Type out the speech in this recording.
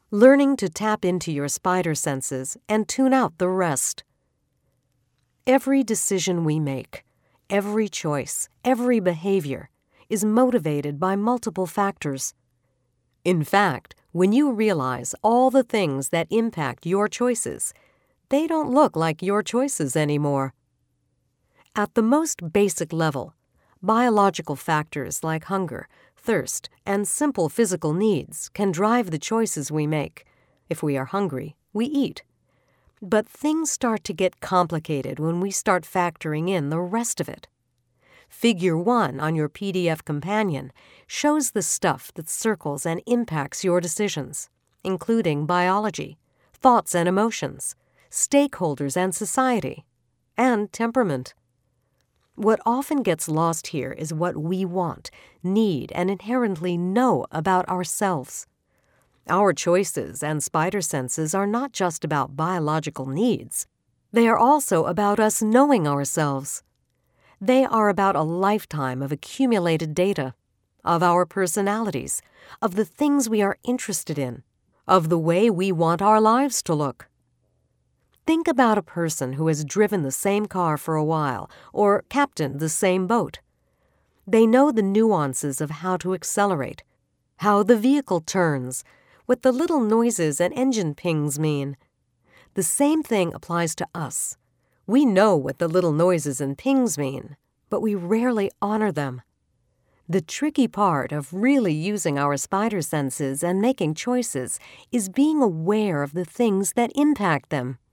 learning to tap into your spider senses and tune out the rest. Every decision we make, every choice, every behavior is motivated by multiple factors. In fact, when you realize all the things that impact your choices, they don't look like your choices anymore. At the most basic level, biological factors like hunger, thirst, and simple physical needs can drive the choices we make. If we are hungry, we eat. But things start to get complicated when we start factoring in the rest of it. Figure 1 on your PDF companion shows the stuff that circles and impacts your decisions, including biology, thoughts and emotions, stakeholders and society, and temperament. What often gets lost here is what we want, need, and inherently know about ourselves. Our choices and spider senses are not just about biological needs. They are also about us knowing ourselves. They are about a lifetime of accumulated data, of our personalities, of the things we are interested in, of the way we want our lives to look. Think about a person who has driven the same car for a while or captained the same boat. They know the nuances of how to accelerate, how the vehicle turns, what the little noises and engine pings mean. The same thing applies to us. We know what the little noises and pings mean, but we rarely honor them. The tricky part of really using our spider senses and making choices is being aware of the things that impact them.